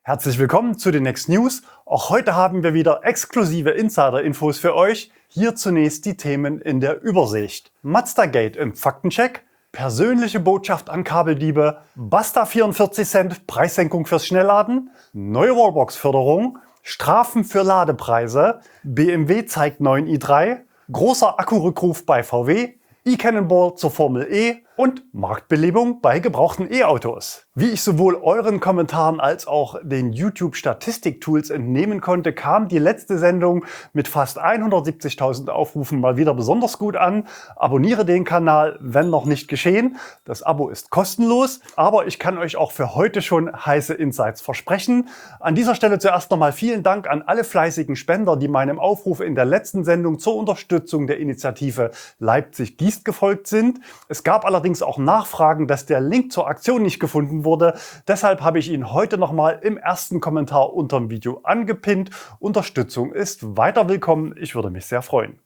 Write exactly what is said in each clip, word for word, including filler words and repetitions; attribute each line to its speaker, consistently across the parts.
Speaker 1: Herzlich willkommen zu den Next News. Auch heute haben wir wieder exklusive Insider-Infos für euch. Hier zunächst die Themen in der Übersicht. Mazda Gate im Faktencheck, persönliche Botschaft an Kabeldiebe, Basta vierundvierzig Cent Preissenkung fürs Schnellladen, neue Wallbox-Förderung, Strafen für Ladepreise, B M W zeigt neuen i drei, großer Akkurückruf bei V W, E-Cannonball zur Formel E und Marktbelebung bei gebrauchten E-Autos. Wie ich sowohl euren Kommentaren als auch den YouTube-Statistik-Tools entnehmen konnte, kam die letzte Sendung mit fast hundertsiebzigtausend Aufrufen mal wieder besonders gut an. Abonniere den Kanal, wenn noch nicht geschehen. Das Abo ist kostenlos, aber ich kann euch auch für heute schon heiße Insights versprechen. An dieser Stelle zuerst nochmal vielen Dank an alle fleißigen Spender, die meinem Aufruf in der letzten Sendung zur Unterstützung der Initiative Leipzig gießt gefolgt sind. Es gab allerdings auch Nachfragen, dass der Link zur Aktion nicht gefunden wurde. Deshalb habe ich ihn heute nochmal im ersten Kommentar unter dem Video angepinnt. Unterstützung ist weiter willkommen. Ich würde mich sehr freuen.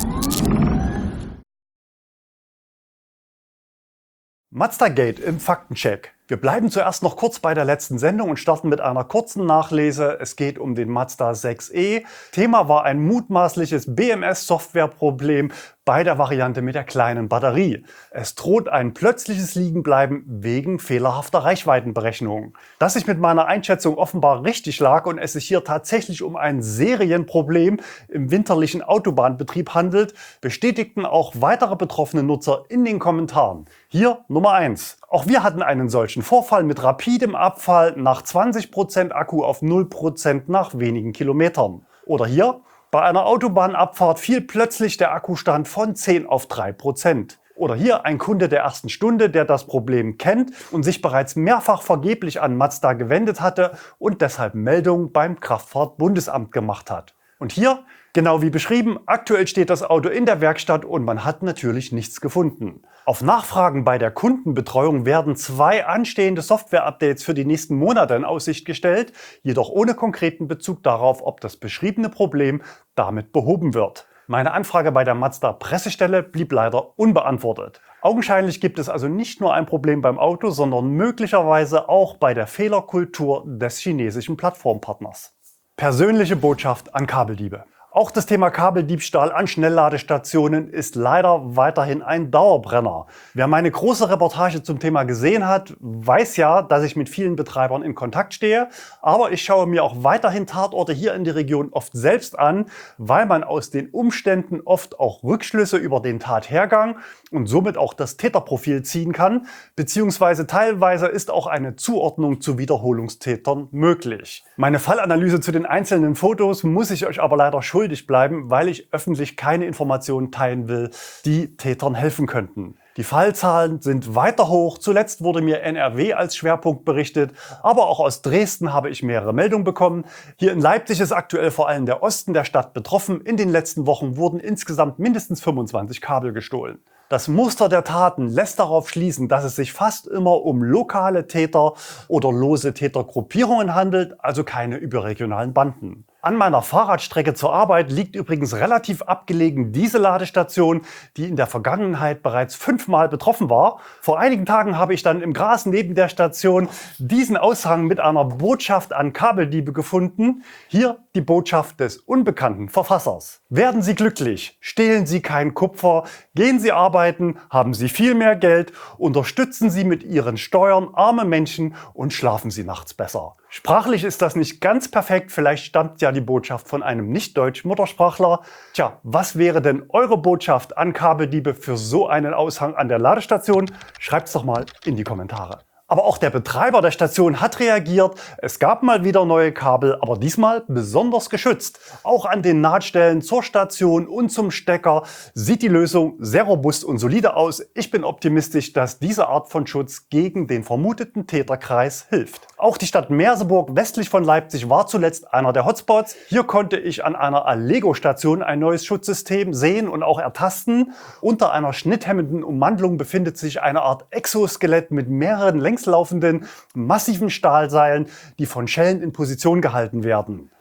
Speaker 1: Mazda Gate im Faktencheck. Wir bleiben zuerst noch kurz bei der letzten Sendung und starten mit einer kurzen Nachlese. Es geht um den Mazda sechs e. Thema war ein mutmaßliches B M S-Softwareproblem bei der Variante mit der kleinen Batterie. Es droht ein plötzliches Liegenbleiben wegen fehlerhafter Reichweitenberechnungen. Dass ich mit meiner Einschätzung offenbar richtig lag und es sich hier tatsächlich um ein Serienproblem im winterlichen Autobahnbetrieb handelt, bestätigten auch weitere betroffene Nutzer in den Kommentaren. Hier Nummer eins. Auch wir hatten einen solchen Vorfall mit rapidem Abfall nach zwanzig Prozent Akku auf null Prozent nach wenigen Kilometern. Oder hier, bei einer Autobahnabfahrt fiel plötzlich der Akkustand von zehn auf drei Prozent. Oder hier ein Kunde der ersten Stunde, der das Problem kennt und sich bereits mehrfach vergeblich an Mazda gewendet hatte und deshalb Meldung beim Kraftfahrtbundesamt gemacht hat. Und hier, genau wie beschrieben, aktuell steht das Auto in der Werkstatt und man hat natürlich nichts gefunden. Auf Nachfragen bei der Kundenbetreuung werden zwei anstehende Software-Updates für die nächsten Monate in Aussicht gestellt, jedoch ohne konkreten Bezug darauf, ob das beschriebene Problem damit behoben wird. Meine Anfrage bei der Mazda Pressestelle blieb leider unbeantwortet. Augenscheinlich gibt es also nicht nur ein Problem beim Auto, sondern möglicherweise auch bei der Fehlerkultur des chinesischen Plattformpartners. Persönliche Botschaft an Kabeldiebe. Auch das Thema Kabeldiebstahl an Schnellladestationen ist leider weiterhin ein Dauerbrenner. Wer meine große Reportage zum Thema gesehen hat, weiß ja, dass ich mit vielen Betreibern in Kontakt stehe. Aber ich schaue mir auch weiterhin Tatorte hier in der Region oft selbst an, weil man aus den Umständen oft auch Rückschlüsse über den Tathergang und somit auch das Täterprofil ziehen kann, beziehungsweise teilweise ist auch eine Zuordnung zu Wiederholungstätern möglich. Meine Fallanalyse zu den einzelnen Fotos muss ich euch aber leider schuldig bleiben, weil ich öffentlich keine Informationen teilen will, die Tätern helfen könnten. Die Fallzahlen sind weiter hoch. Zuletzt wurde mir N R W als Schwerpunkt berichtet, aber auch aus Dresden habe ich mehrere Meldungen bekommen. Hier in Leipzig ist aktuell vor allem der Osten der Stadt betroffen. In den letzten Wochen wurden insgesamt mindestens fünfundzwanzig Kabel gestohlen. Das Muster der Taten lässt darauf schließen, dass es sich fast immer um lokale Täter oder lose Tätergruppierungen handelt, also keine überregionalen Banden. An meiner Fahrradstrecke zur Arbeit liegt übrigens relativ abgelegen diese Ladestation, die in der Vergangenheit bereits fünfmal betroffen war. Vor einigen Tagen habe ich dann im Gras neben der Station diesen Aushang mit einer Botschaft an Kabeldiebe gefunden. Hier die Botschaft des unbekannten Verfassers. Werden Sie glücklich, stehlen Sie kein Kupfer, gehen Sie arbeiten, haben Sie viel mehr Geld, unterstützen Sie mit Ihren Steuern arme Menschen und schlafen Sie nachts besser. Sprachlich ist das nicht ganz perfekt, vielleicht stammt ja die Botschaft von einem Nicht-Deutsch-Muttersprachler. Tja, was wäre denn eure Botschaft an Kabeldiebe für so einen Aushang an der Ladestation? Schreibt's doch mal in die Kommentare. Aber auch der Betreiber der Station hat reagiert. Es gab mal wieder neue Kabel, aber diesmal besonders geschützt. Auch an den Nahtstellen zur Station und zum Stecker sieht die Lösung sehr robust und solide aus. Ich bin optimistisch, dass diese Art von Schutz gegen den vermuteten Täterkreis hilft. Auch die Stadt Merseburg westlich von Leipzig war zuletzt einer der Hotspots. Hier konnte ich an einer Allego-Station ein neues Schutzsystem sehen und auch ertasten. Unter einer schnitthemmenden Ummantelung befindet sich eine Art Exoskelett mit mehreren Längs laufenden massiven Stahlseilen, die von Schellen in Position gehalten werden.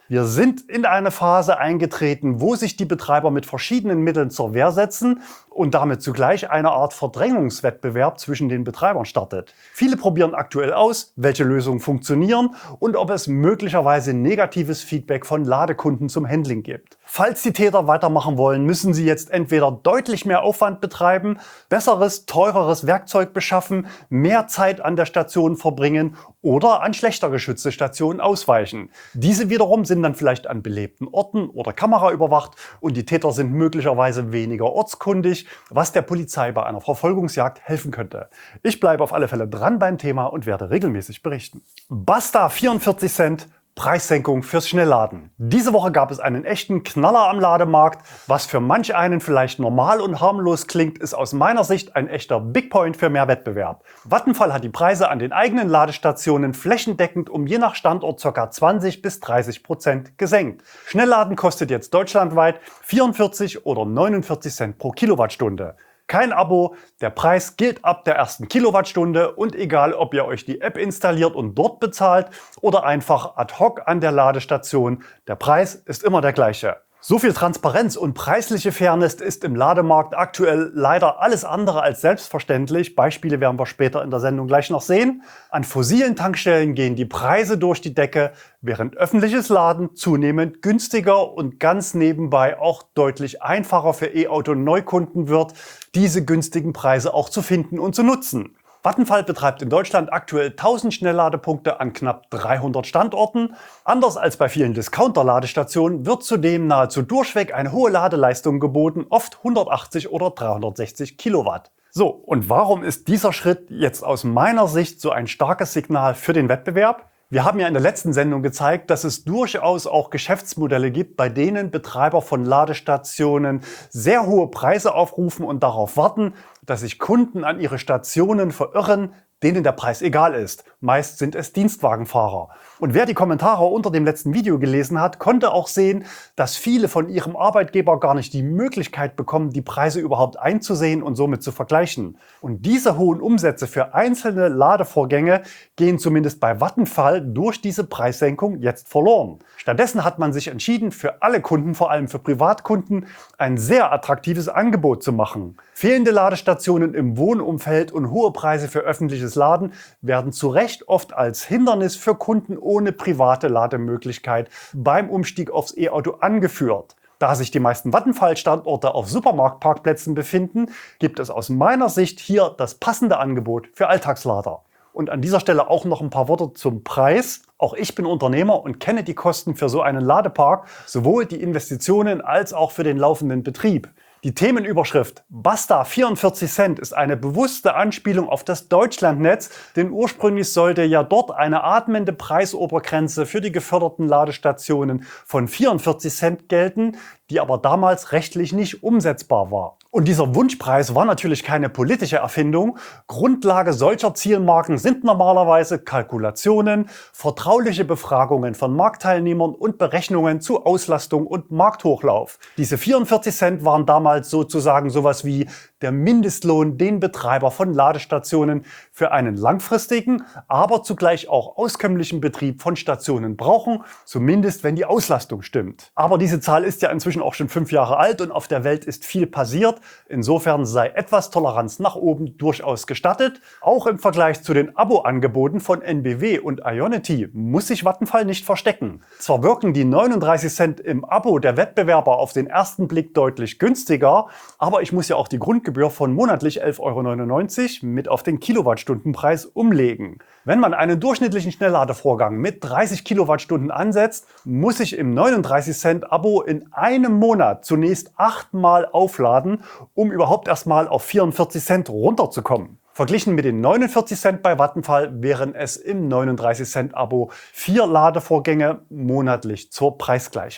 Speaker 1: Wir sind in eine Phase eingetreten, wo sich die Betreiber mit verschiedenen Mitteln zur Wehr setzen und damit zugleich eine Art Verdrängungswettbewerb zwischen den Betreibern startet. Viele probieren aktuell aus, welche Lösungen funktionieren und ob es möglicherweise negatives Feedback von Ladekunden zum Handling gibt. Falls die Täter weitermachen wollen, müssen sie jetzt entweder deutlich mehr Aufwand betreiben, besseres, teureres Werkzeug beschaffen, mehr Zeit an der Station verbringen oder an schlechter geschützte Stationen ausweichen. Diese wiederum sind dann vielleicht an belebten Orten oder kameraüberwacht und die Täter sind möglicherweise weniger ortskundig, was der Polizei bei einer Verfolgungsjagd helfen könnte. Ich bleibe auf alle Fälle dran beim Thema und werde regelmäßig berichten. Basta vierundvierzig Cent. Preissenkung fürs Schnellladen. Diese Woche gab es einen echten Knaller am Lademarkt. Was für manch einen vielleicht normal und harmlos klingt, ist aus meiner Sicht ein echter Big Point für mehr Wettbewerb. Vattenfall hat die Preise an den eigenen Ladestationen flächendeckend um je nach Standort ca. zwanzig bis dreißig Prozent gesenkt. Schnellladen kostet jetzt deutschlandweit vierundvierzig oder neunundvierzig Cent pro Kilowattstunde. Kein Abo, der Preis gilt ab der ersten Kilowattstunde und egal, ob ihr euch die App installiert und dort bezahlt oder einfach ad hoc an der Ladestation, der Preis ist immer der gleiche. So viel Transparenz und preisliche Fairness ist im Lademarkt aktuell leider alles andere als selbstverständlich. Beispiele werden wir später in der Sendung gleich noch sehen. An fossilen Tankstellen gehen die Preise durch die Decke, während öffentliches Laden zunehmend günstiger und ganz nebenbei auch deutlich einfacher für E-Auto-Neukunden wird, diese günstigen Preise auch zu finden und zu nutzen. Vattenfall betreibt in Deutschland aktuell tausend Schnellladepunkte an knapp dreihundert Standorten. Anders als bei vielen Discounter-Ladestationen wird zudem nahezu durchweg eine hohe Ladeleistung geboten, oft hundertachtzig oder dreihundertsechzig Kilowatt. So, und warum ist dieser Schritt jetzt aus meiner Sicht so ein starkes Signal für den Wettbewerb? Wir haben ja in der letzten Sendung gezeigt, dass es durchaus auch Geschäftsmodelle gibt, bei denen Betreiber von Ladestationen sehr hohe Preise aufrufen und darauf warten, dass sich Kunden an ihre Stationen verirren, denen der Preis egal ist. Meist sind es Dienstwagenfahrer. Und wer die Kommentare unter dem letzten Video gelesen hat, konnte auch sehen, dass viele von ihrem Arbeitgeber gar nicht die Möglichkeit bekommen, die Preise überhaupt einzusehen und somit zu vergleichen. Und diese hohen Umsätze für einzelne Ladevorgänge gehen zumindest bei Vattenfall durch diese Preissenkung jetzt verloren. Stattdessen hat man sich entschieden, für alle Kunden, vor allem für Privatkunden, ein sehr attraktives Angebot zu machen. Fehlende Ladestationen im Wohnumfeld und hohe Preise für öffentliches Laden werden zu Recht oft als Hindernis für Kunden ohne private Lademöglichkeit beim Umstieg aufs E-Auto angeführt. Da sich die meisten Vattenfall-Standorte auf Supermarktparkplätzen befinden, gibt es aus meiner Sicht hier das passende Angebot für Alltagslader. Und an dieser Stelle auch noch ein paar Worte zum Preis. Auch ich bin Unternehmer und kenne die Kosten für so einen Ladepark, sowohl die Investitionen als auch für den laufenden Betrieb. Die Themenüberschrift Basta vierundvierzig Cent ist eine bewusste Anspielung auf das Deutschlandnetz, denn ursprünglich sollte ja dort eine atmende Preisobergrenze für die geförderten Ladestationen von vierundvierzig Cent gelten, die aber damals rechtlich nicht umsetzbar war. Und dieser Wunschpreis war natürlich keine politische Erfindung. Grundlage solcher Zielmarken sind normalerweise Kalkulationen, vertrauliche Befragungen von Marktteilnehmern und Berechnungen zu Auslastung und Markthochlauf. Diese vierundvierzig Cent waren damals sozusagen sowas wie der Mindestlohn, den Betreiber von Ladestationen für einen langfristigen, aber zugleich auch auskömmlichen Betrieb von Stationen brauchen, zumindest wenn die Auslastung stimmt. Aber diese Zahl ist ja inzwischen auch schon fünf Jahre alt und auf der Welt ist viel passiert. Insofern sei etwas Toleranz nach oben durchaus gestattet. Auch im Vergleich zu den Abo-Angeboten von N B W und Ionity muss sich Vattenfall nicht verstecken. Zwar wirken die neununddreißig Cent im Abo der Wettbewerber auf den ersten Blick deutlich günstiger, aber ich muss ja auch die Grundgebühr von monatlich elf Euro neunundneunzig mit auf den Kilowattstundenpreis umlegen. Wenn man einen durchschnittlichen Schnellladevorgang mit dreißig Kilowattstunden ansetzt, muss ich im neununddreißig Cent Abo in einem Monat zunächst achtmal aufladen, um überhaupt erstmal auf vierundvierzig Cent runterzukommen. Verglichen mit den neunundvierzig Cent bei Vattenfall wären es im neununddreißig Cent Abo vier Ladevorgänge monatlich zur Preisgleichheit.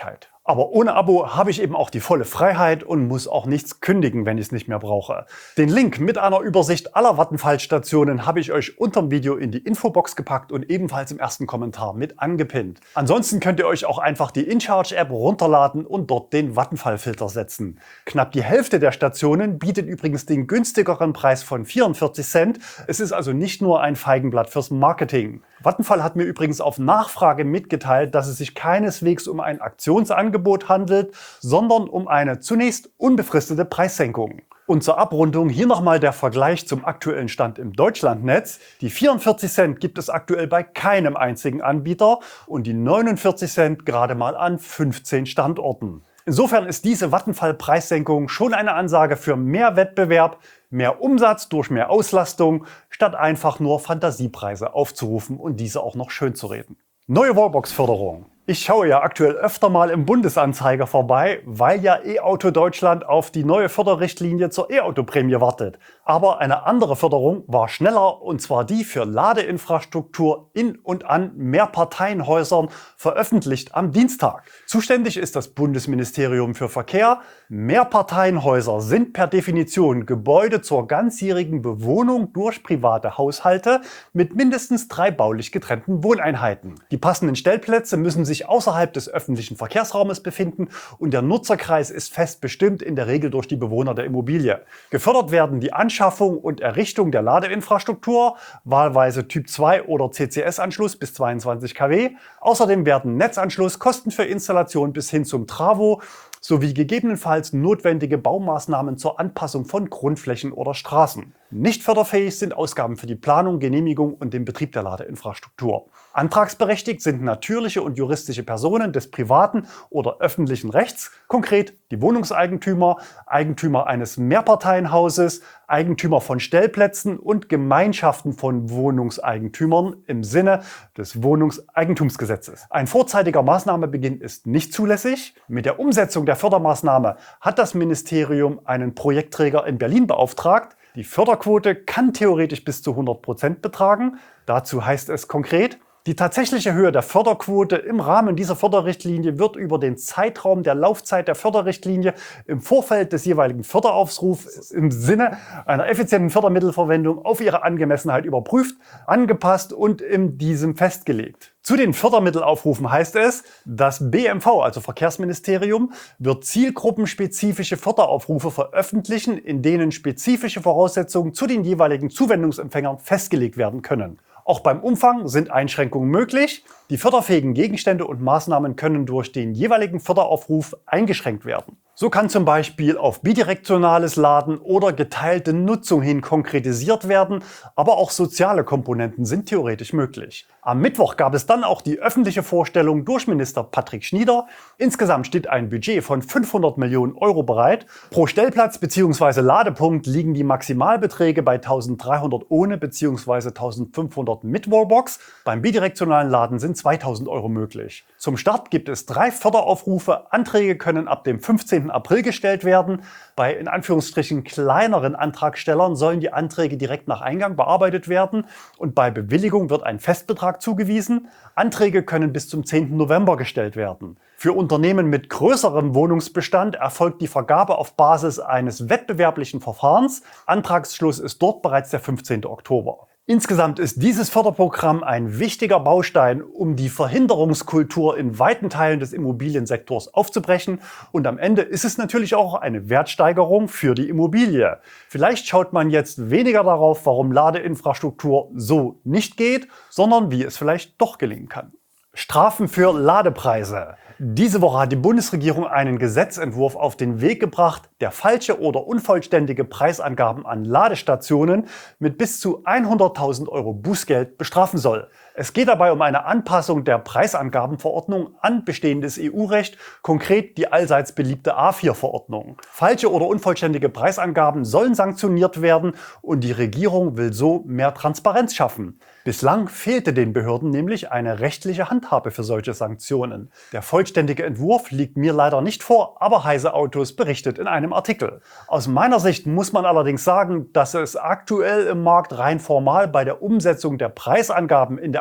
Speaker 1: Aber ohne Abo habe ich eben auch die volle Freiheit und muss auch nichts kündigen, wenn ich es nicht mehr brauche. Den Link mit einer Übersicht aller Vattenfall-Stationen habe ich euch unterm Video in die Infobox gepackt und ebenfalls im ersten Kommentar mit angepinnt. Ansonsten könnt ihr euch auch einfach die InCharge-App runterladen und dort den Vattenfall-Filter setzen. Knapp die Hälfte der Stationen bietet übrigens den günstigeren Preis von vierundvierzig Cent. Es ist also nicht nur ein Feigenblatt fürs Marketing. Vattenfall hat mir übrigens auf Nachfrage mitgeteilt, dass es sich keineswegs um ein Aktionsangebot handelt, sondern um eine zunächst unbefristete Preissenkung. Und zur Abrundung hier nochmal der Vergleich zum aktuellen Stand im Deutschlandnetz. Die vierundvierzig Cent gibt es aktuell bei keinem einzigen Anbieter und die neunundvierzig Cent gerade mal an fünfzehn Standorten. Insofern ist diese Vattenfall-Preissenkung schon eine Ansage für mehr Wettbewerb, mehr Umsatz durch mehr Auslastung, statt einfach nur Fantasiepreise aufzurufen und diese auch noch schön zu reden. Neue Wallbox-Förderung. Ich schaue ja aktuell öfter mal im Bundesanzeiger vorbei, weil ja E-Auto Deutschland auf die neue Förderrichtlinie zur E-Auto-Prämie wartet. Aber eine andere Förderung war schneller, und zwar die für Ladeinfrastruktur in und an Mehrparteienhäusern, veröffentlicht am Dienstag. Zuständig ist das Bundesministerium für Verkehr. Mehrparteienhäuser sind per Definition Gebäude zur ganzjährigen Bewohnung durch private Haushalte mit mindestens drei baulich getrennten Wohneinheiten. Die passenden Stellplätze müssen sich außerhalb des öffentlichen Verkehrsraumes befinden und der Nutzerkreis ist fest bestimmt, in der Regel durch die Bewohner der Immobilie. Gefördert werden die Anschaffung und Errichtung der Ladeinfrastruktur, wahlweise Typ zwei oder C C S-Anschluss bis zweiundzwanzig Kilowatt. Außerdem werden Netzanschluss, Kosten für Installation bis hin zum Travo sowie gegebenenfalls notwendige Baumaßnahmen zur Anpassung von Grundflächen oder Straßen. Nicht förderfähig sind Ausgaben für die Planung, Genehmigung und den Betrieb der Ladeinfrastruktur. Antragsberechtigt sind natürliche und juristische Personen des privaten oder öffentlichen Rechts, konkret die Wohnungseigentümer, Eigentümer eines Mehrparteienhauses, Eigentümer von Stellplätzen und Gemeinschaften von Wohnungseigentümern im Sinne des Wohnungseigentumsgesetzes. Ein vorzeitiger Maßnahmebeginn ist nicht zulässig. Mit der Umsetzung der Fördermaßnahme hat das Ministerium einen Projektträger in Berlin beauftragt. Die Förderquote kann theoretisch bis zu hundert Prozent betragen. Dazu heißt es konkret: Die tatsächliche Höhe der Förderquote im Rahmen dieser Förderrichtlinie wird über den Zeitraum der Laufzeit der Förderrichtlinie im Vorfeld des jeweiligen Förderaufrufs im Sinne einer effizienten Fördermittelverwendung auf ihre Angemessenheit überprüft, angepasst und in diesem festgelegt. Zu den Fördermittelaufrufen heißt es, das B M V, also Verkehrsministerium, wird zielgruppenspezifische Förderaufrufe veröffentlichen, in denen spezifische Voraussetzungen zu den jeweiligen Zuwendungsempfängern festgelegt werden können. Auch beim Umfang sind Einschränkungen möglich. Die förderfähigen Gegenstände und Maßnahmen können durch den jeweiligen Förderaufruf eingeschränkt werden. So kann zum Beispiel auf bidirektionales Laden oder geteilte Nutzung hin konkretisiert werden, aber auch soziale Komponenten sind theoretisch möglich. Am Mittwoch gab es dann auch die öffentliche Vorstellung durch Minister Patrick Schnieder. Insgesamt steht ein Budget von fünfhundert Millionen Euro bereit. Pro Stellplatz bzw. Ladepunkt liegen die Maximalbeträge bei eintausenddreihundert ohne bzw. eintausendfünfhundert mit Wallbox. Beim bidirektionalen Laden sind zweitausend Euro möglich. Zum Start gibt es drei Förderaufrufe. Anträge können ab dem fünfzehnten April gestellt werden. Bei in Anführungsstrichen kleineren Antragstellern sollen die Anträge direkt nach Eingang bearbeitet werden und bei Bewilligung wird ein Festbetrag zugewiesen. Anträge können bis zum zehnten November gestellt werden. Für Unternehmen mit größerem Wohnungsbestand erfolgt die Vergabe auf Basis eines wettbewerblichen Verfahrens. Antragsschluss ist dort bereits der fünfzehnte Oktober. Insgesamt ist dieses Förderprogramm ein wichtiger Baustein, um die Verhinderungskultur in weiten Teilen des Immobiliensektors aufzubrechen. Und am Ende ist es natürlich auch eine Wertsteigerung für die Immobilie. Vielleicht schaut man jetzt weniger darauf, warum Ladeinfrastruktur so nicht geht, sondern wie es vielleicht doch gelingen kann. Strafen für Ladepreise. Diese Woche hat die Bundesregierung einen Gesetzentwurf auf den Weg gebracht, der falsche oder unvollständige Preisangaben an Ladestationen mit bis zu hunderttausend Euro Bußgeld bestrafen soll. Es geht dabei um eine Anpassung der Preisangabenverordnung an bestehendes E U-Recht, konkret die allseits beliebte A vier Verordnung. Falsche oder unvollständige Preisangaben sollen sanktioniert werden und die Regierung will so mehr Transparenz schaffen. Bislang fehlte den Behörden nämlich eine rechtliche Handhabe für solche Sanktionen. Der vollständige Entwurf liegt mir leider nicht vor, aber Heise Autos berichtet in einem Artikel. Aus meiner Sicht muss man allerdings sagen, dass es aktuell im Markt rein formal bei der Umsetzung der Preisangaben in der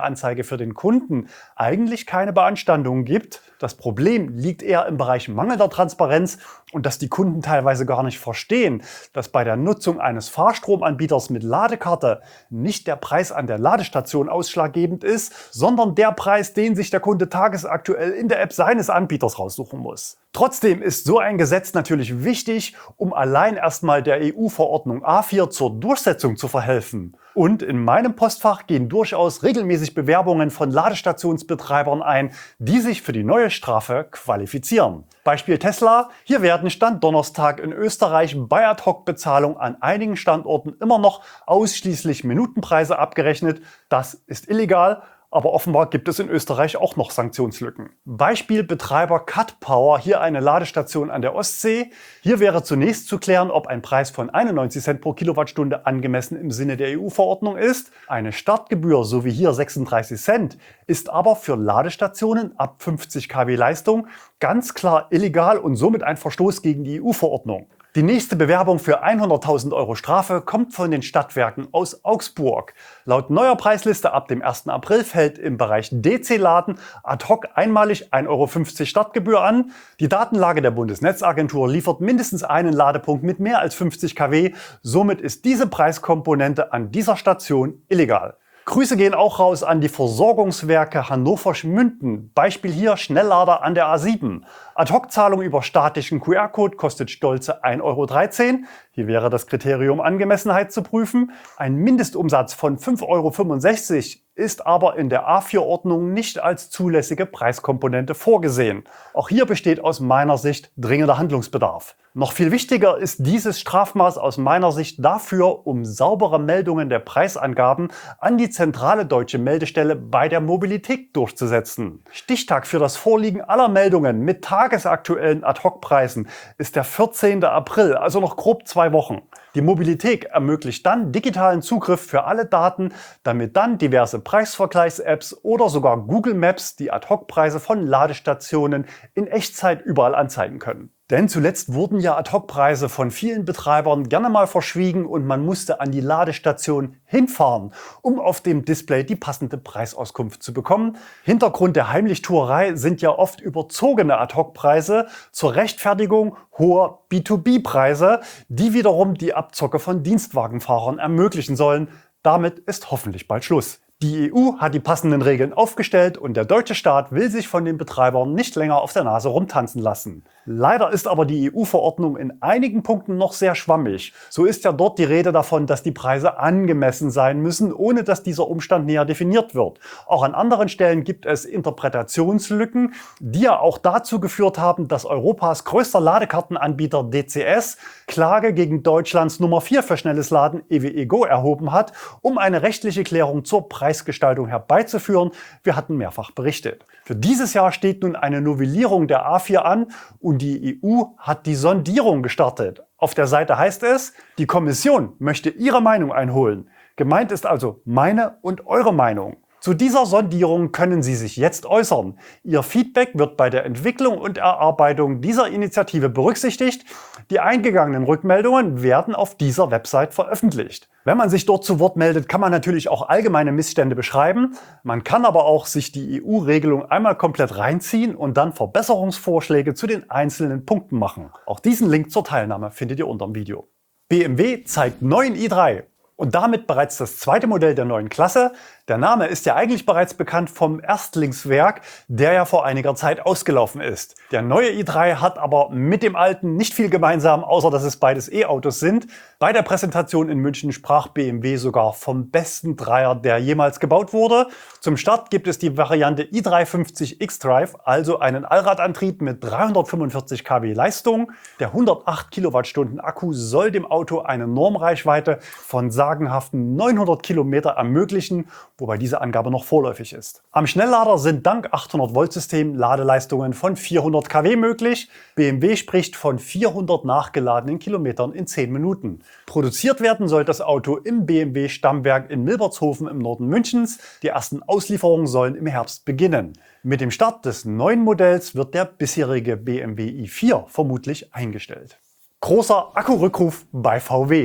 Speaker 1: Ladefehleranzeige für den Kunden eigentlich keine Beanstandung gibt. Das Problem liegt eher im Bereich mangelnder Transparenz und dass die Kunden teilweise gar nicht verstehen, dass bei der Nutzung eines Fahrstromanbieters mit Ladekarte nicht der Preis an der Ladestation ausschlaggebend ist, sondern der Preis, den sich der Kunde tagesaktuell in der App seines Anbieters raussuchen muss. Trotzdem ist so ein Gesetz natürlich wichtig, um allein erstmal der E U-Verordnung A vier zur Durchsetzung zu verhelfen. Und in meinem Postfach gehen durchaus regelmäßig Bewerbungen von Ladestationsbetreibern ein, die sich für die neue Strafe qualifizieren. Beispiel Tesla. Hier werden Stand Donnerstag in Österreich bei Ad-Hoc-Bezahlung an einigen Standorten immer noch ausschließlich Minutenpreise abgerechnet. Das ist illegal. Aber offenbar gibt es in Österreich auch noch Sanktionslücken. Beispiel Betreiber Cut Power, hier eine Ladestation an der Ostsee. Hier wäre zunächst zu klären, ob ein Preis von einundneunzig Cent pro Kilowattstunde angemessen im Sinne der E U-Verordnung ist. Eine Startgebühr, so wie hier sechsunddreißig Cent, ist aber für Ladestationen ab fünfzig Kilowatt Leistung ganz klar illegal und somit ein Verstoß gegen die E U-Verordnung. Die nächste Bewerbung für hunderttausend Euro Strafe kommt von den Stadtwerken aus Augsburg. Laut neuer Preisliste ab dem ersten April fällt im Bereich D C-Laden ad hoc einmalig ein Euro fünfzig Startgebühr an. Die Datenlage der Bundesnetzagentur liefert mindestens einen Ladepunkt mit mehr als fünfzig Kilowatt. Somit ist diese Preiskomponente an dieser Station illegal. Grüße gehen auch raus an die Versorgungswerke Hannover-Schmünden. Beispiel hier Schnelllader an der A sieben. Ad-Hoc-Zahlung über statischen Q R-Code kostet stolze ein Euro dreizehn. Hier wäre das Kriterium Angemessenheit zu prüfen. Ein Mindestumsatz von fünf Euro fünfundsechzig ist aber in der A vier Ordnung nicht als zulässige Preiskomponente vorgesehen. Auch hier besteht aus meiner Sicht dringender Handlungsbedarf. Noch viel wichtiger ist dieses Strafmaß aus meiner Sicht dafür, um saubere Meldungen der Preisangaben an die zentrale deutsche Meldestelle bei der Mobilität durchzusetzen. Stichtag für das Vorliegen aller Meldungen mit tagesaktuellen Ad-Hoc-Preisen ist der vierzehnte April, also noch grob zwei Wochen. Die Mobilität ermöglicht dann digitalen Zugriff für alle Daten, damit dann diverse Preisvergleichs-Apps oder sogar Google Maps die Ad-Hoc-Preise von Ladestationen in Echtzeit überall anzeigen können. Denn zuletzt wurden ja Ad-Hoc-Preise von vielen Betreibern gerne mal verschwiegen und man musste an die Ladestation hinfahren, um auf dem Display die passende Preisauskunft zu bekommen. Hintergrund der Heimlichtuerei sind ja oft überzogene Ad-Hoc-Preise zur Rechtfertigung hoher B zwei B-Preise, die wiederum die Abzocke von Dienstwagenfahrern ermöglichen sollen. Damit ist hoffentlich bald Schluss. Die E U hat die passenden Regeln aufgestellt und der deutsche Staat will sich von den Betreibern nicht länger auf der Nase rumtanzen lassen. Leider ist aber die E U-Verordnung in einigen Punkten noch sehr schwammig. So ist ja dort die Rede davon, dass die Preise angemessen sein müssen, ohne dass dieser Umstand näher definiert wird. Auch an anderen Stellen gibt es Interpretationslücken, die ja auch dazu geführt haben, dass Europas größter Ladekartenanbieter D C S Klage gegen Deutschlands Nummer vier für schnelles Laden E W E Go erhoben hat, um eine rechtliche Klärung zur Preisgestaltung herbeizuführen. Wir hatten mehrfach berichtet. Für dieses Jahr steht nun eine Novellierung der A vier an und die E U hat die Sondierung gestartet. Auf der Seite heißt es, die Kommission möchte ihre Meinung einholen. Gemeint ist also meine und eure Meinung. Zu dieser Sondierung können Sie sich jetzt äußern. Ihr Feedback wird bei der Entwicklung und Erarbeitung dieser Initiative berücksichtigt. Die eingegangenen Rückmeldungen werden auf dieser Website veröffentlicht. Wenn man sich dort zu Wort meldet, kann man natürlich auch allgemeine Missstände beschreiben. Man kann aber auch sich die E U-Regelung einmal komplett reinziehen und dann Verbesserungsvorschläge zu den einzelnen Punkten machen. Auch diesen Link zur Teilnahme findet ihr unter dem Video. B M W zeigt neuen i drei. Und damit bereits das zweite Modell der neuen Klasse. Der Name ist ja eigentlich bereits bekannt vom Erstlingswerk, der ja vor einiger Zeit ausgelaufen ist. Der neue i drei hat aber mit dem alten nicht viel gemeinsam, außer dass es beides E-Autos sind. Bei der Präsentation in München sprach B M W sogar vom besten Dreier, der jemals gebaut wurde. Zum Start gibt es die Variante i dreihundertfünfzig xDrive, also einen Allradantrieb mit dreihundertfünfundvierzig Kilowatt Leistung. Der hundertacht Kilowattstunden Akku soll dem Auto eine Normreichweite von sagenhaften neunhundert Kilometer ermöglichen, wobei diese Angabe noch vorläufig ist. Am Schnelllader sind dank achthundert Volt System Ladeleistungen von vierhundert Kilowatt möglich. B M W spricht von vierhundert nachgeladenen Kilometern in zehn Minuten. Produziert werden soll das Auto im B M W-Stammwerk in Milbertshofen im Norden Münchens. Die ersten Auslieferungen sollen im Herbst beginnen. Mit dem Start des neuen Modells wird der bisherige B M W i vier vermutlich eingestellt. Großer Akkurückruf bei V W.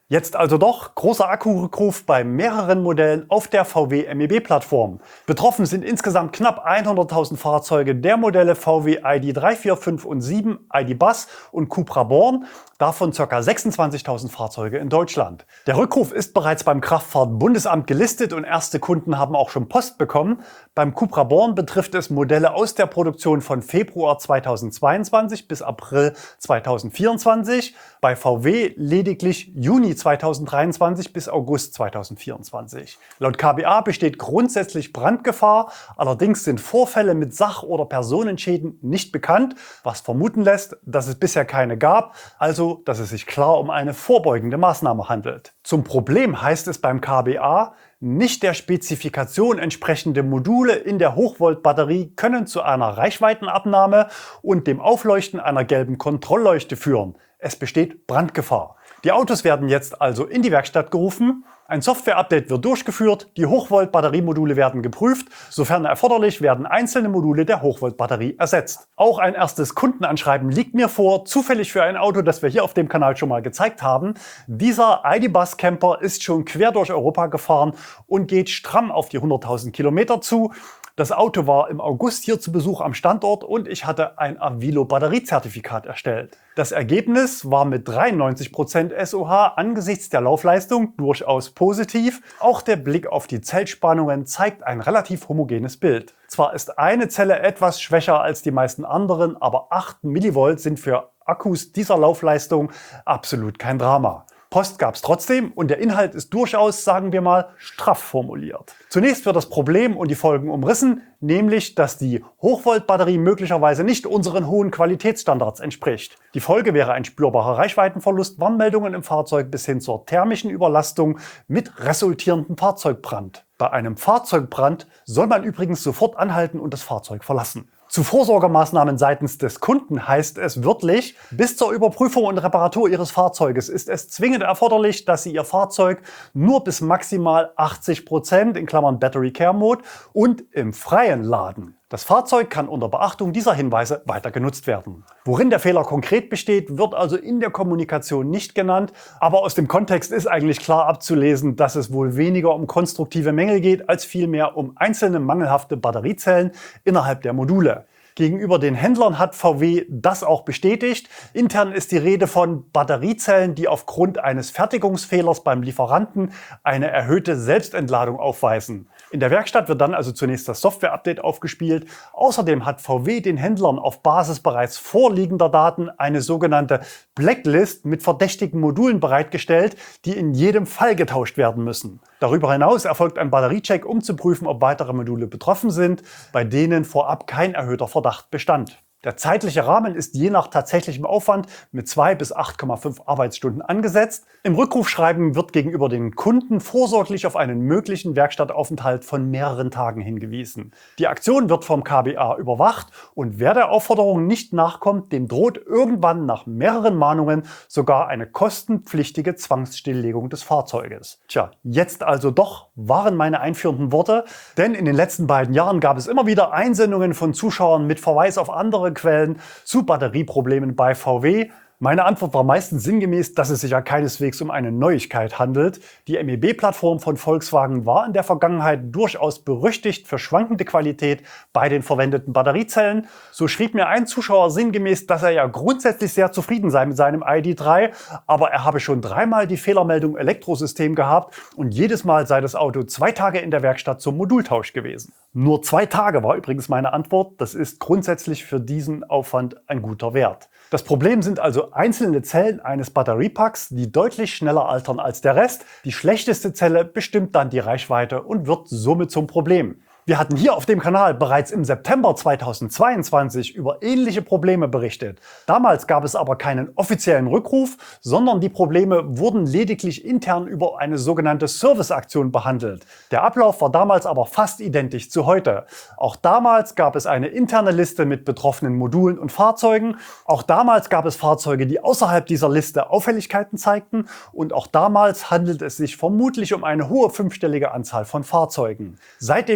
Speaker 1: Jetzt also doch großer Akkurückruf bei mehreren Modellen auf der V W M E B-Plattform. Betroffen sind insgesamt knapp hunderttausend Fahrzeuge der Modelle V W I D drei, vier, fünf und sieben, I D Buzz und Cupra Born, davon ca. sechsundzwanzigtausend Fahrzeuge in Deutschland. Der Rückruf ist bereits beim Kraftfahrtbundesamt gelistet und erste Kunden haben auch schon Post bekommen. Beim Cupra Born betrifft es Modelle aus der Produktion von Februar zweitausendzweiundzwanzig bis April zweitausendvierundzwanzig, bei V W lediglich Juni zweitausenddreiundzwanzig bis August zweitausendvierundzwanzig. Laut K B A besteht grundsätzlich Brandgefahr, allerdings sind Vorfälle mit Sach- oder Personenschäden nicht bekannt, was vermuten lässt, dass es bisher keine gab, also dass es sich klar um eine vorbeugende Maßnahme handelt. Zum Problem heißt es beim K B A, nicht der Spezifikation entsprechende Module in der Hochvolt-Batterie können zu einer Reichweitenabnahme und dem Aufleuchten einer gelben Kontrollleuchte führen. Es besteht Brandgefahr. Die Autos werden jetzt also in die Werkstatt gerufen, ein Software-Update wird durchgeführt, die Hochvolt-Batteriemodule werden geprüft, sofern erforderlich werden einzelne Module der Hochvolt-Batterie ersetzt. Auch ein erstes Kundenanschreiben liegt mir vor, zufällig für ein Auto, das wir hier auf dem Kanal schon mal gezeigt haben. Dieser I D Buzz Camper ist schon quer durch Europa gefahren und geht stramm auf die hunderttausend Kilometer zu. Das Auto war im August hier zu Besuch am Standort und ich hatte ein Avilo Batteriezertifikat erstellt. Das Ergebnis war mit dreiundneunzig Prozent S O H angesichts der Laufleistung durchaus positiv. Auch der Blick auf die Zellspannungen zeigt ein relativ homogenes Bild. Zwar ist eine Zelle etwas schwächer als die meisten anderen, aber acht Millivolt sind für Akkus dieser Laufleistung absolut kein Drama. Post gab es trotzdem und der Inhalt ist durchaus, sagen wir mal, straff formuliert. Zunächst wird das Problem und die Folgen umrissen, nämlich, dass die Hochvolt-Batterie möglicherweise nicht unseren hohen Qualitätsstandards entspricht. Die Folge wäre ein spürbarer Reichweitenverlust, Warnmeldungen im Fahrzeug bis hin zur thermischen Überlastung mit resultierendem Fahrzeugbrand. Bei einem Fahrzeugbrand soll man übrigens sofort anhalten und das Fahrzeug verlassen. Zu Vorsorgemaßnahmen seitens des Kunden heißt es wörtlich, bis zur Überprüfung und Reparatur Ihres Fahrzeuges ist es zwingend erforderlich, dass Sie Ihr Fahrzeug nur bis maximal achtzig Prozent in Klammern Battery Care Mode und im Freien laden. Das Fahrzeug kann unter Beachtung dieser Hinweise weiter genutzt werden. Worin der Fehler konkret besteht, wird also in der Kommunikation nicht genannt, aber aus dem Kontext ist eigentlich klar abzulesen, dass es wohl weniger um konstruktive Mängel geht, als vielmehr um einzelne mangelhafte Batteriezellen innerhalb der Module. Gegenüber den Händlern hat V W das auch bestätigt. Intern ist die Rede von Batteriezellen, die aufgrund eines Fertigungsfehlers beim Lieferanten eine erhöhte Selbstentladung aufweisen. In der Werkstatt wird dann also zunächst das Software-Update aufgespielt. Außerdem hat V W den Händlern auf Basis bereits vorliegender Daten eine sogenannte Blacklist mit verdächtigen Modulen bereitgestellt, die in jedem Fall getauscht werden müssen. Darüber hinaus erfolgt ein Batteriecheck, um zu prüfen, ob weitere Module betroffen sind, bei denen vorab kein erhöhter Verdacht bestand. Der zeitliche Rahmen ist je nach tatsächlichem Aufwand mit zwei bis acht Komma fünf Arbeitsstunden angesetzt. Im Rückrufschreiben wird gegenüber den Kunden vorsorglich auf einen möglichen Werkstattaufenthalt von mehreren Tagen hingewiesen. Die Aktion wird vom K B A überwacht und wer der Aufforderung nicht nachkommt, dem droht irgendwann nach mehreren Mahnungen sogar eine kostenpflichtige Zwangsstilllegung des Fahrzeuges. Tja, jetzt also doch waren meine einführenden Worte, denn in den letzten beiden Jahren gab es immer wieder Einsendungen von Zuschauern mit Verweis auf andere Quellen zu Batterieproblemen bei V W. Meine Antwort war meistens sinngemäß, dass es sich ja keineswegs um eine Neuigkeit handelt. Die M E B-Plattform von Volkswagen war in der Vergangenheit durchaus berüchtigt für schwankende Qualität bei den verwendeten Batteriezellen. So schrieb mir ein Zuschauer sinngemäß, dass er ja grundsätzlich sehr zufrieden sei mit seinem I D drei, aber er habe schon dreimal die Fehlermeldung Elektrosystem gehabt und jedes Mal sei das Auto zwei Tage in der Werkstatt zum Modultausch gewesen. Nur zwei Tage war übrigens meine Antwort. Das ist grundsätzlich für diesen Aufwand ein guter Wert. Das Problem sind also einzelne Zellen eines Batteriepacks, die deutlich schneller altern als der Rest. Die schlechteste Zelle bestimmt dann die Reichweite und wird somit zum Problem. Wir hatten hier auf dem Kanal bereits im September zweitausendzweiundzwanzig über ähnliche Probleme berichtet. Damals gab es aber keinen offiziellen Rückruf, sondern die Probleme wurden lediglich intern über eine sogenannte Serviceaktion behandelt. Der Ablauf war damals aber fast identisch zu heute. Auch damals gab es eine interne Liste mit betroffenen Modulen und Fahrzeugen. Auch damals gab es Fahrzeuge, die außerhalb dieser Liste Auffälligkeiten zeigten. Und auch damals handelt es sich vermutlich um eine hohe fünfstellige Anzahl von Fahrzeugen. Seitdem stehen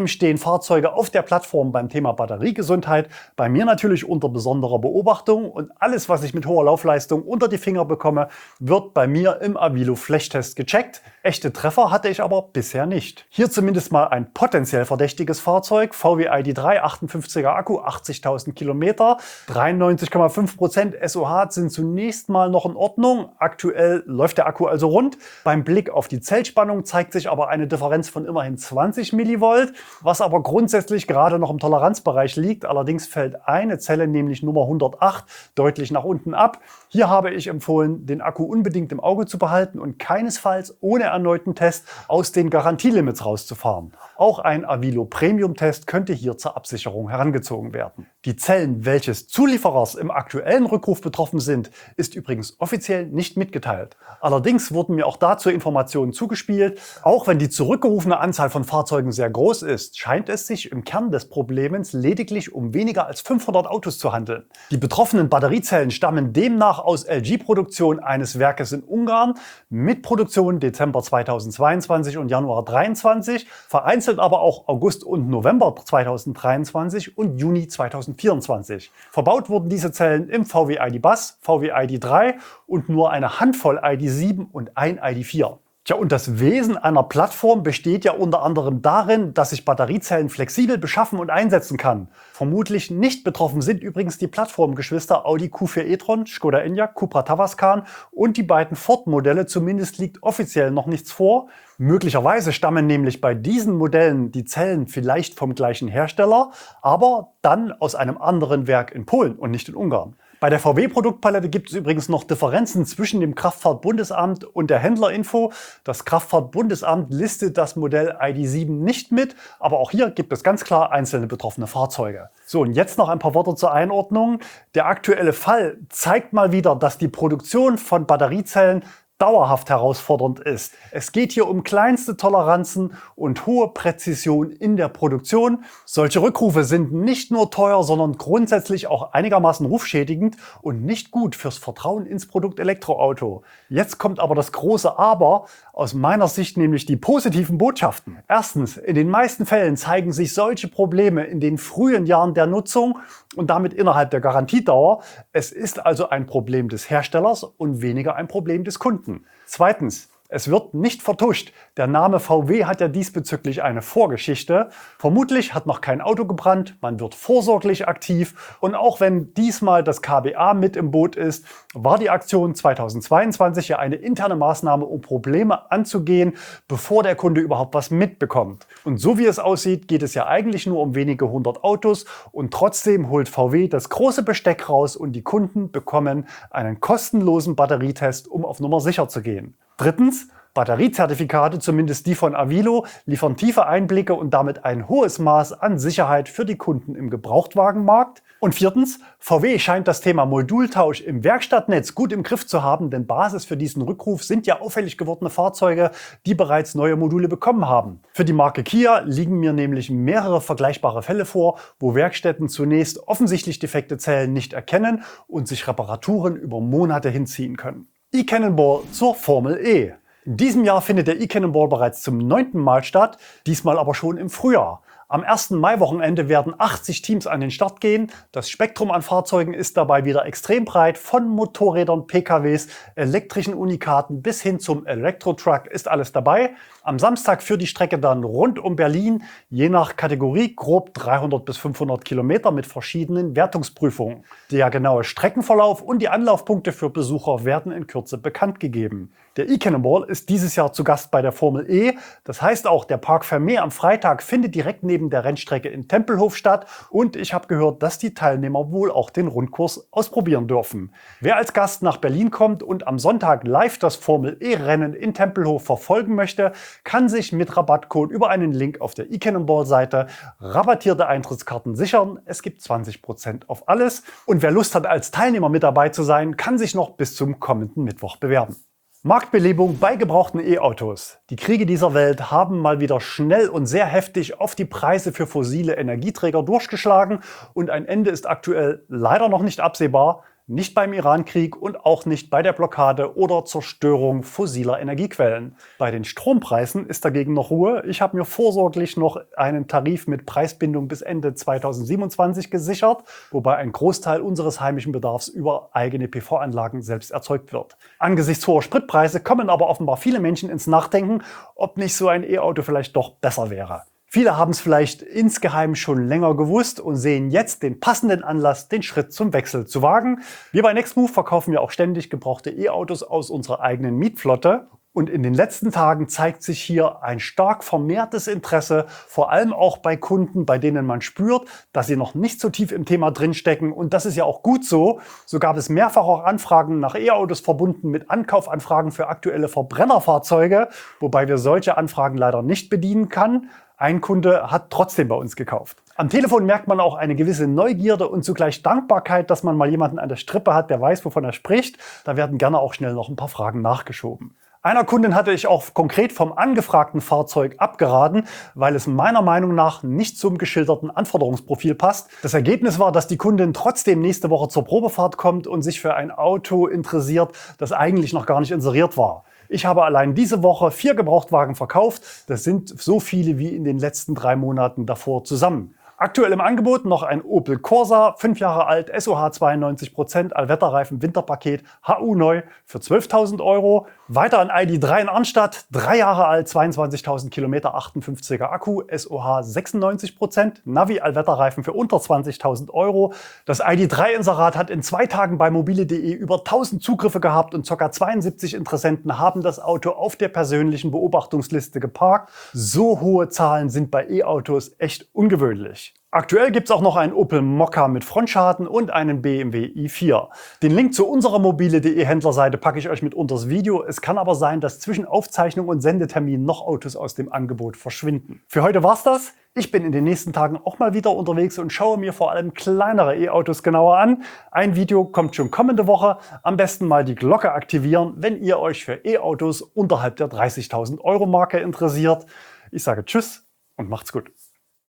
Speaker 1: Fahrzeuge auf der Plattform beim Thema Batteriegesundheit, bei mir natürlich unter besonderer Beobachtung, und alles, was ich mit hoher Laufleistung unter die Finger bekomme, wird bei mir im Avilo Flächtest gecheckt. Echte Treffer hatte ich aber bisher nicht. Hier zumindest mal ein potenziell verdächtiges Fahrzeug, V W I D drei, achtundfünfziger Akku, achtzigtausend Kilometer, dreiundneunzig Komma fünf Prozent S O H sind zunächst mal noch in Ordnung. Aktuell läuft der Akku also rund. Beim Blick auf die Zellspannung zeigt sich aber eine Differenz von immerhin zwanzig Millivolt, was aber grundsätzlich gerade noch im Toleranzbereich liegt. Allerdings fällt eine Zelle, nämlich Nummer hundertacht, deutlich nach unten ab. Hier habe ich empfohlen, den Akku unbedingt im Auge zu behalten und keinesfalls ohne erneuten Test aus den Garantielimits rauszufahren. Auch ein Avilo Premium-Test könnte hier zur Absicherung herangezogen werden. Die Zellen welches Zulieferers im aktuellen Rückruf betroffen sind, ist übrigens offiziell nicht mitgeteilt. Allerdings wurden mir auch dazu Informationen zugespielt. Auch wenn die zurückgerufene Anzahl von Fahrzeugen sehr groß ist, scheint es sich im Kern des Problems lediglich um weniger als fünfhundert Autos zu handeln. Die betroffenen Batteriezellen stammen demnach aus L G-Produktion eines Werkes in Ungarn mit Produktion Dezember zweitausendzweiundzwanzig und Januar dreiundzwanzig, vereinzelt aber auch August und November zweitausenddreiundzwanzig und Juni zweitausendvierundzwanzig. Verbaut wurden diese Zellen im V W I D Bus, V W I D drei und nur eine Handvoll I D sieben und ein I D vier. Tja, und das Wesen einer Plattform besteht ja unter anderem darin, dass ich Batteriezellen flexibel beschaffen und einsetzen kann. Vermutlich nicht betroffen sind übrigens die Plattformgeschwister Audi Q vier e-tron, Skoda Enyaq, Cupra Tavascan und die beiden Ford-Modelle. Zumindest liegt offiziell noch nichts vor. Möglicherweise stammen nämlich bei diesen Modellen die Zellen vielleicht vom gleichen Hersteller, aber dann aus einem anderen Werk in Polen und nicht in Ungarn. Bei der V W-Produktpalette gibt es übrigens noch Differenzen zwischen dem Kraftfahrtbundesamt und der Händlerinfo. Das Kraftfahrtbundesamt listet das Modell I D sieben nicht mit, aber auch hier gibt es ganz klar einzelne betroffene Fahrzeuge. So, und jetzt noch ein paar Worte zur Einordnung. Der aktuelle Fall zeigt mal wieder, dass die Produktion von Batteriezellen dauerhaft herausfordernd ist. Es geht hier um kleinste Toleranzen und hohe Präzision in der Produktion. Solche Rückrufe sind nicht nur teuer, sondern grundsätzlich auch einigermaßen rufschädigend und nicht gut fürs Vertrauen ins Produkt Elektroauto. Jetzt kommt aber das große Aber, aus meiner Sicht nämlich die positiven Botschaften. Erstens, in den meisten Fällen zeigen sich solche Probleme in den frühen Jahren der Nutzung und damit innerhalb der Garantiedauer. Es ist also ein Problem des Herstellers und weniger ein Problem des Kunden. Zweitens, es wird nicht vertuscht. Der Name V W hat ja diesbezüglich eine Vorgeschichte. Vermutlich hat noch kein Auto gebrannt, man wird vorsorglich aktiv. Und auch wenn diesmal das K B A mit im Boot ist, war die Aktion zweitausendzweiundzwanzig ja eine interne Maßnahme, um Probleme anzugehen, bevor der Kunde überhaupt was mitbekommt. Und so wie es aussieht, geht es ja eigentlich nur um wenige hundert Autos und trotzdem holt V W das große Besteck raus und die Kunden bekommen einen kostenlosen Batterietest, um auf Nummer sicher zu gehen. Drittens, Batteriezertifikate, zumindest die von Avilo, liefern tiefe Einblicke und damit ein hohes Maß an Sicherheit für die Kunden im Gebrauchtwagenmarkt. Und viertens, V W scheint das Thema Modultausch im Werkstattnetz gut im Griff zu haben, denn Basis für diesen Rückruf sind ja auffällig gewordene Fahrzeuge, die bereits neue Module bekommen haben. Für die Marke Kia liegen mir nämlich mehrere vergleichbare Fälle vor, wo Werkstätten zunächst offensichtlich defekte Zellen nicht erkennen und sich Reparaturen über Monate hinziehen können. E-Cannonball zur Formel E. In diesem Jahr findet der E-Cannonball bereits zum neunten Mal statt, diesmal aber schon im Frühjahr. Am ersten Mai-Wochenende werden achtzig Teams an den Start gehen. Das Spektrum an Fahrzeugen ist dabei wieder extrem breit, von Motorrädern, P K Ws, elektrischen Unikaten bis hin zum Elektro-Truck ist alles dabei. Am Samstag führt die Strecke dann rund um Berlin, je nach Kategorie grob dreihundert bis fünfhundert Kilometer mit verschiedenen Wertungsprüfungen. Der genaue Streckenverlauf und die Anlaufpunkte für Besucher werden in Kürze bekannt gegeben. Der E-Cannonball ist dieses Jahr zu Gast bei der Formel E. Das heißt auch, der Parc Fermé am Freitag findet direkt neben der Rennstrecke in Tempelhof statt und ich habe gehört, dass die Teilnehmer wohl auch den Rundkurs ausprobieren dürfen. Wer als Gast nach Berlin kommt und am Sonntag live das Formel E-Rennen in Tempelhof verfolgen möchte, kann sich mit Rabattcode über einen Link auf der E-Cannonball-Seite rabattierte Eintrittskarten sichern. Es gibt zwanzig Prozent auf alles und wer Lust hat, als Teilnehmer mit dabei zu sein, kann sich noch bis zum kommenden Mittwoch bewerben. Marktbelebung bei gebrauchten E-Autos. Die Kriege dieser Welt haben mal wieder schnell und sehr heftig auf die Preise für fossile Energieträger durchgeschlagen und ein Ende ist aktuell leider noch nicht absehbar. Nicht beim Iran-Krieg und auch nicht bei der Blockade oder Zerstörung fossiler Energiequellen. Bei den Strompreisen ist dagegen noch Ruhe. Ich habe mir vorsorglich noch einen Tarif mit Preisbindung bis Ende zweitausendsiebenundzwanzig gesichert, wobei ein Großteil unseres heimischen Bedarfs über eigene P V-Anlagen selbst erzeugt wird. Angesichts hoher Spritpreise kommen aber offenbar viele Menschen ins Nachdenken, ob nicht so ein E-Auto vielleicht doch besser wäre. Viele haben es vielleicht insgeheim schon länger gewusst und sehen jetzt den passenden Anlass, den Schritt zum Wechsel zu wagen. Wir bei Nextmove verkaufen ja auch ständig gebrauchte E-Autos aus unserer eigenen Mietflotte. Und in den letzten Tagen zeigt sich hier ein stark vermehrtes Interesse, vor allem auch bei Kunden, bei denen man spürt, dass sie noch nicht so tief im Thema drinstecken. Und das ist ja auch gut so. So gab es mehrfach auch Anfragen nach E-Autos verbunden mit Ankaufanfragen für aktuelle Verbrennerfahrzeuge, wobei wir solche Anfragen leider nicht bedienen können. Ein Kunde hat trotzdem bei uns gekauft. Am Telefon merkt man auch eine gewisse Neugierde und zugleich Dankbarkeit, dass man mal jemanden an der Strippe hat, der weiß, wovon er spricht. Da werden gerne auch schnell noch ein paar Fragen nachgeschoben. Einer Kundin hatte ich auch konkret vom angefragten Fahrzeug abgeraten, weil es meiner Meinung nach nicht zum geschilderten Anforderungsprofil passt. Das Ergebnis war, dass die Kundin trotzdem nächste Woche zur Probefahrt kommt und sich für ein Auto interessiert, das eigentlich noch gar nicht inseriert war. Ich habe allein diese Woche vier Gebrauchtwagen verkauft. Das sind so viele wie in den letzten drei Monaten davor zusammen. Aktuell im Angebot noch ein Opel Corsa, fünf Jahre alt, S O H zweiundneunzig Prozent, Allwetterreifen, Winterpaket, H U neu für zwölftausend Euro. Weiter ein I D drei in Arnstadt, drei Jahre alt, zweiundzwanzigtausend Kilometer, achtundfünfziger Akku, S O H sechsundneunzig Prozent, Navi Allwetterreifen für unter zwanzigtausend Euro. Das I D drei Inserat hat in zwei Tagen bei mobile punkt de über tausend Zugriffe gehabt und ca. zweiundsiebzig Interessenten haben das Auto auf der persönlichen Beobachtungsliste geparkt. So hohe Zahlen sind bei E-Autos echt ungewöhnlich. Aktuell gibt es auch noch einen Opel Mokka mit Frontschaden und einen B M W i vier. Den Link zu unserer mobile punkt de Händlerseite packe ich euch mit unter das Video. Es kann aber sein, dass zwischen Aufzeichnung und Sendetermin noch Autos aus dem Angebot verschwinden. Für heute war's das. Ich bin in den nächsten Tagen auch mal wieder unterwegs und schaue mir vor allem kleinere E-Autos genauer an. Ein Video kommt schon kommende Woche. Am besten mal die Glocke aktivieren, wenn ihr euch für E-Autos unterhalb der dreißigtausend Euro Marke interessiert. Ich sage Tschüss und macht's gut.